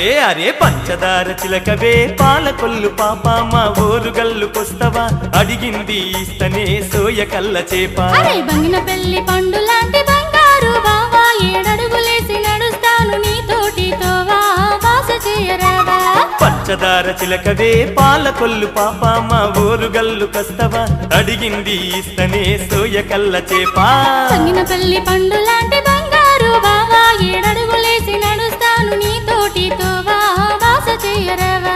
అరే అరే పంచదార చిలకవే పాలకొల్లు పాప మా ఊరుగల్లుకొస్తవా అడిగింది ఇస్తనే సోయ కల్ల చేప అరే బంగిన పెళ్లి పండు లాంటి బంగారు బావా ఏడడుగులేసి నడుస్తాను నీతోటి తోవా వాస చేయరావా పంచదార చిలకవే పాలకొల్లు పాప మా ఊరుగల్లుకొస్తవా అడిగింది ఇస్తనే సోయ కల్ల చేప బంగిన పెళ్లి పండు లాంటి బంగారు బావా ఏడడుగులేసి నడుస్తాను నీతోటి తోవా వాస చేయరావా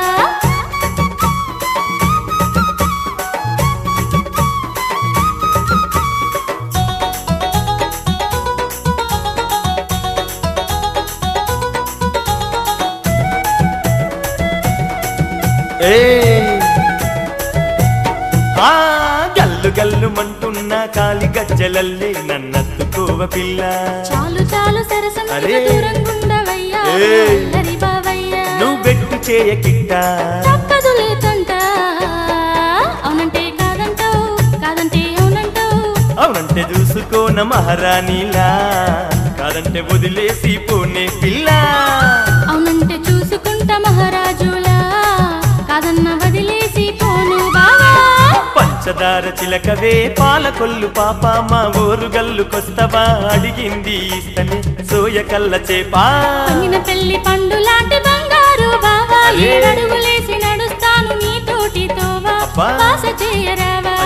గల్లు గల్లు మంటున్న కాలి గజ్జలల్లే నన్నత్తుకోవ పిల్ల చాలు చాలు సరసం దూరంగుండవయ్యా అల్లరి బావయ్యా నువ్వు బెట్టు చేయకిట్ట తప్పదులే తంట అవునంటే కాదంటావు కాదంటే అవునంటావు అవునంటే చూసుకోన మహారాణిలా కాదంటే వదిలేసి పోనే పిల్ల అవునంటే చూసుకుంటా మహారాజులా కాదన్న వదిలేసి పోను బావా పంచదార చిలకవే పాలకొల్లు పాప మా ఊరుగల్లుకొస్తవా అడిగింది ఇస్తని సోయ కల్ల చేప బంగిన పెళ్లి పండు లాంటి బంగారు బావా ఏడడుగులేసి నడుస్తాను నీతోటి తోవా వాస చేయరావా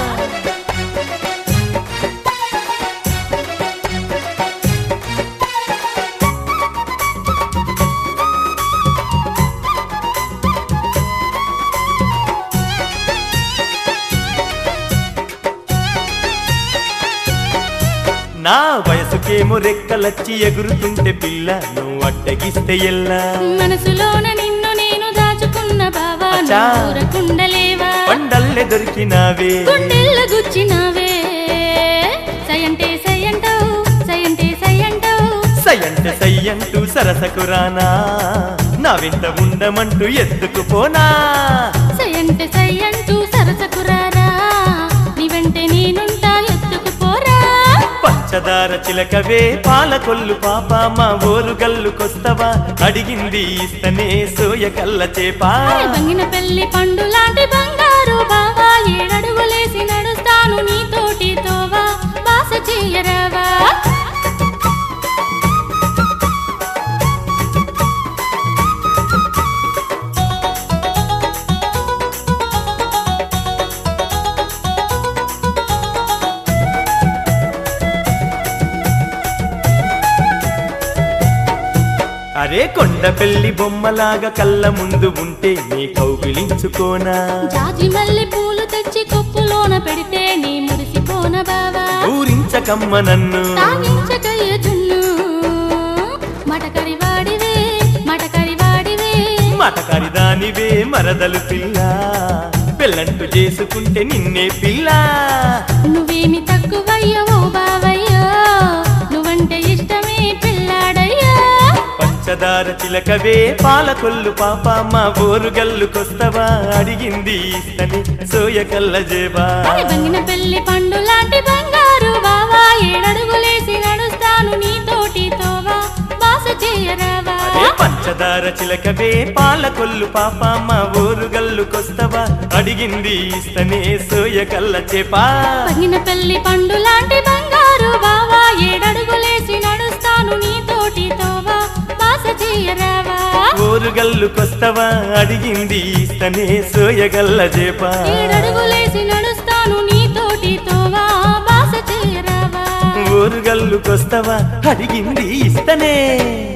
నా వయసుకేమో రెక్కలచ్చి ఎగురుతుంటే పిల్ల నువ్వు అడ్డగిస్తే ఎల్లా మనసులోన నిన్ను నేను దాచుకున్న బావా కుండలేవా పండల్లే దొరికినావే గుండెల్ల గుచ్చినావే సయంటే సయంటావు సయంటే సయంటావు సయంటే సయ్యంటూ సరసకురానా నా వెంట ఉండమంటూ ఎత్తుకుపోనా సయంటే సయ్యంటూ సరసకురారా నీ వెంటే నేనుంటా ఎత్తుకుపోరా పంచదార చిలకవే పాలకొల్లు పాప మా ఊరుగల్లుకొస్తవా అడిగింది ఇస్తనే సోయ కల్ల చేప బంగిన పెళ్లి పండు లాంటి బంగారు బావా ఏడడుగులేసి నడుస్తాను నీతోటి తోవా వాస చేయరావా అరే కొండ పెళ్లి బొమ్మలాగా కళ్ళ ముందు ఉంటే నీ కౌగిలించుకోనా జాజి మల్లె పూలు తెచ్చి కొప్పులోన పెడితే నీ మురిసిపోన బావా ఊరించకమ్మ నన్ను తాగించకయ్య జున్ను మటకరి వాడివే మటకరి వాడివే మటకరి దానివే మరదలు పిల్ల పెళ్ళంటూ చేసుకుంటే నిన్నే పిల్ల నువ్వేమి తక్కువయ్యవో బావయ్యో నువ్వంటే ఇష్టమే పిల్లాడయ్యా పంచదార చిలకవే పాలకొల్లు పాప మా ఊరుగల్లుకొస్తవా అడిగింది ఇస్తని సోయ కల్ల జేబా బంగిన పెళ్లి పండు లాంటి బంగారు బావా ఏడడుగులేసి నడుస్తాను నీతోటి తోవా వాస చేయరావా పంచదార చిలకవే పాలకొల్లు పాప మా ఊరుగల్లుకొస్తవా అడిగింది ఇస్తనే సోయ కల్ల చేప బంగిన పెళ్లి పండు లాంటి బంగారు బావా ఏడడుగులేసి నడుస్తాను నీతోటి తోవా వాస చేయరావా ఊరుగల్లుకొస్తవా అడిగింది ఇస్తనే సోయ కల్ల చేప ఏడడుగులేసి నడుస్తాను నీతోటి తోవా వాస చేయరావా ఊరుగల్లుకొస్తవా అడిగింది ఇస్తనే